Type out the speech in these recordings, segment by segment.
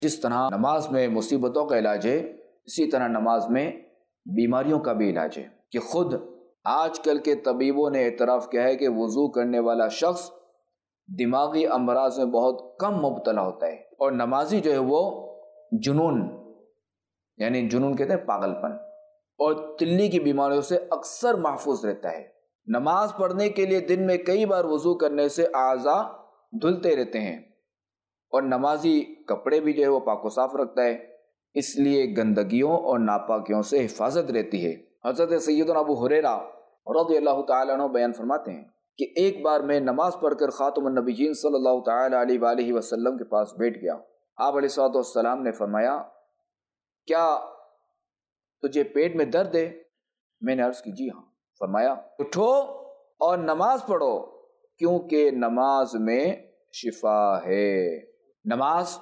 جس طرح نماز میں مصیبتوں کا علاج ہے، اسی طرح نماز میں بیماریوں کا بھی علاج ہے، کہ خود آج کل کے طبیبوں نے اعتراف کیا ہے کہ وضو کرنے والا شخص دماغی امراض میں بہت کم مبتلا ہوتا ہے، اور نمازی جو ہے وہ جنون، یعنی جنون کہتے ہیں پاگل پن، اور تلی کی بیماریوں سے اکثر محفوظ رہتا ہے۔ نماز پڑھنے کے لیے دن میں کئی بار وضو کرنے سے اعضاء دھلتے رہتے ہیں، اور نمازی کپڑے بھی جو ہے وہ پاک و صاف رکھتا ہے، اس لیے گندگیوں اور ناپاکیوں سے حفاظت رہتی ہے۔ حضرت سیدنا ابو ہریرہ رضی اللہ تعالیٰ عنہ بیان فرماتے ہیں کہ ایک بار میں نماز پڑھ کر خاتم النبیین صلی اللہ تعالیٰ علیہ وآلہ وسلم کے پاس بیٹھ گیا۔ آپ علیہ الصلوۃ والسلام نے فرمایا، کیا تجھے پیٹ میں درد ہے؟ میں نے عرض کی جی ہاں۔ فرمایا، اٹھو اور نماز پڑھو، کیونکہ نماز میں شفا ہے۔ نماز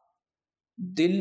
دل،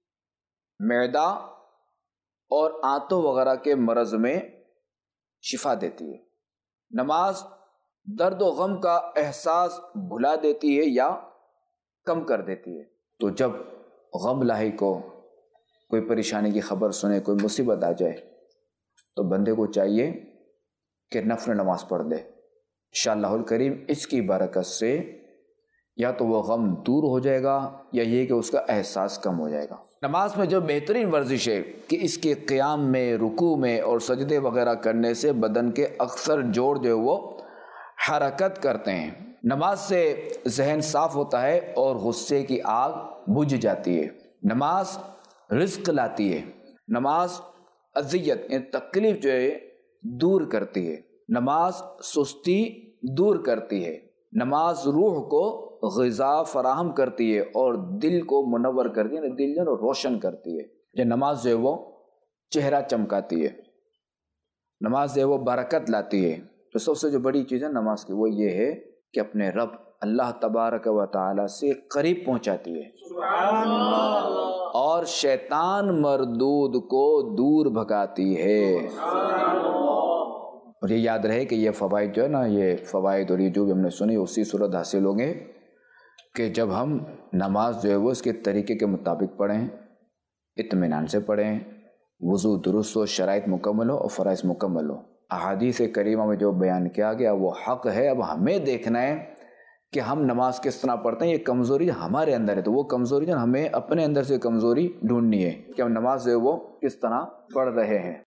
معدہ اور آنتوں وغیرہ کے مرض میں شفا دیتی ہے۔ نماز درد و غم کا احساس بھلا دیتی ہے یا کم کر دیتی ہے۔ تو جب غم لاحق ہو، کوئی پریشانی کی خبر سنے، کوئی مصیبت آ جائے، تو بندے کو چاہیے کہ نفل نماز پڑھ دے۔ انشاءاللہ الکریم اس کی برکت سے یا تو وہ غم دور ہو جائے گا یا یہ کہ اس کا احساس کم ہو جائے گا۔ نماز میں جو بہترین ورزش ہے کہ اس کے قیام میں، رکوع میں اور سجدے وغیرہ کرنے سے بدن کے اکثر جوڑ جو ہے وہ حرکت کرتے ہیں۔ نماز سے ذہن صاف ہوتا ہے اور غصے کی آگ بجھ جاتی ہے۔ نماز رزق لاتی ہے۔ نماز اذیت یعنی تکلیف جو ہے دور کرتی ہے۔ نماز سستی دور کرتی ہے۔ نماز روح کو غذا فراہم کرتی ہے اور دل کو منور کرتی ہے، دل جو روشن کرتی ہے۔ یہ نماز جو ہے وہ چہرہ چمکاتی ہے، نماز جو ہے وہ برکت لاتی ہے۔ تو سب سے جو بڑی چیز ہے نماز کی وہ یہ ہے کہ اپنے رب اللہ تبارک و تعالی سے قریب پہنچاتی ہے اور شیطان مردود کو دور بھگاتی ہے۔ اور یہ یاد رہے کہ یہ فوائد جو ہے نا، یہ فوائد اور یہ جو بھی ہم نے سنی اسی صورت حاصل ہوں گے کہ جب ہم نماز جو ہے وہ اس کے طریقے کے مطابق پڑھیں، اطمینان سے پڑھیں، وضو درست ہو، شرائط مکمل ہو اور فرائض مکمل ہو۔ احادیث کریمہ میں جو بیان کیا گیا وہ حق ہے۔ اب ہمیں دیکھنا ہے کہ ہم نماز کس طرح پڑھتے ہیں۔ یہ کمزوری ہمارے اندر ہے، تو وہ کمزوری جو ہمیں اپنے اندر سے کمزوری ڈھونڈنی ہے کہ ہم نماز جو ہے وہ کس طرح پڑھ رہے ہیں۔